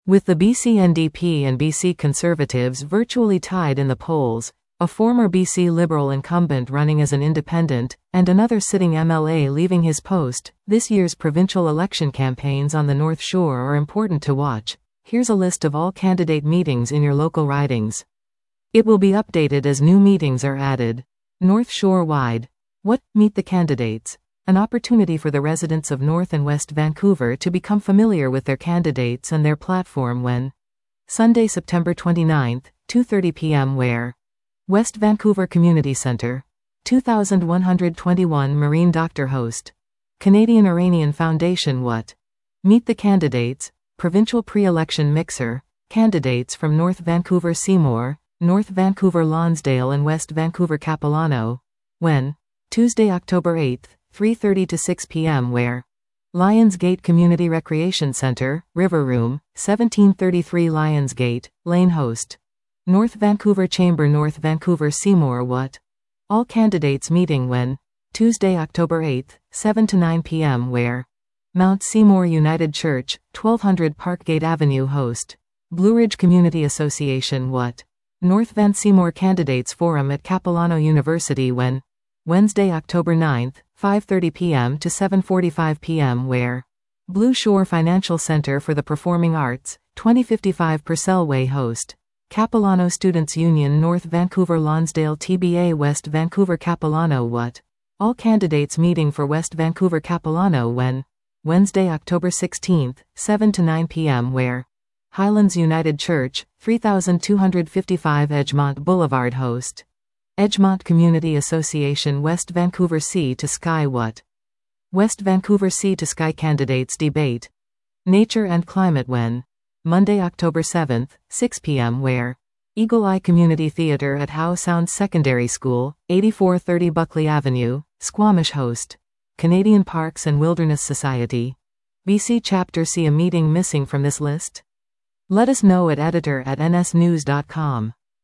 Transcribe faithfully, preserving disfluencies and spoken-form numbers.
With the B C N D P and B C Conservatives virtually tied in the polls, a former B C Liberal incumbent running as an independent, and another sitting M L A leaving his post, this year's provincial election campaigns on the North Shore are important to watch. Here's a list of all candidate meetings in your local ridings. It will be updated as new meetings are added. North Shore wide. What? Meet the candidates. An opportunity for the residents of North and West Vancouver to become familiar with their candidates and their platform when Sunday, September twenty-ninth, two thirty p m where West Vancouver Community Centre, two thousand one hundred twenty-one Marine Doctor Host, Canadian Iranian Foundation. What? Meet the candidates. Provincial pre-election mixer, candidates from North Vancouver Seymour, North Vancouver Lonsdale and West Vancouver Capilano. When? Tuesday, October eighth, three thirty to six p m where Lions Gate Community Recreation Centre, River Room, seventeen thirty-three Lions Gate, Lane Host, North Vancouver Chamber. North Vancouver Seymour. What? All candidates meeting when? Tuesday, October eighth, seven to nine p m where Mount Seymour United Church, twelve hundred Parkgate Avenue. Host, Blue Ridge Community Association. What? North Van Seymour Candidates Forum at Capilano University. When? Wednesday, October ninth, five thirty p m to seven forty-five p m where Blue Shore Financial Center for the Performing Arts, twenty fifty-five Purcell Way. Host, Capilano Students Union. North Vancouver Lonsdale T B A. West Vancouver Capilano. What? All candidates meeting for West Vancouver Capilano when? Wednesday, October sixteenth, seven to nine p m where Highlands United Church, three thousand two hundred fifty-five Edgemont Boulevard. Host, Edgemont Community Association. West Vancouver Sea to Sky. What? West Vancouver Sea to Sky Candidates Debate, Nature and Climate. When? Monday, October seventh, six p m where Eagle Eye Community Theatre at Howe Sound Secondary School, eighty-four thirty Buckley Avenue, Squamish. Host, Canadian Parks and Wilderness Society, B C Chapter. See a meeting missing from this list? Let us know at editor at n s news dot com.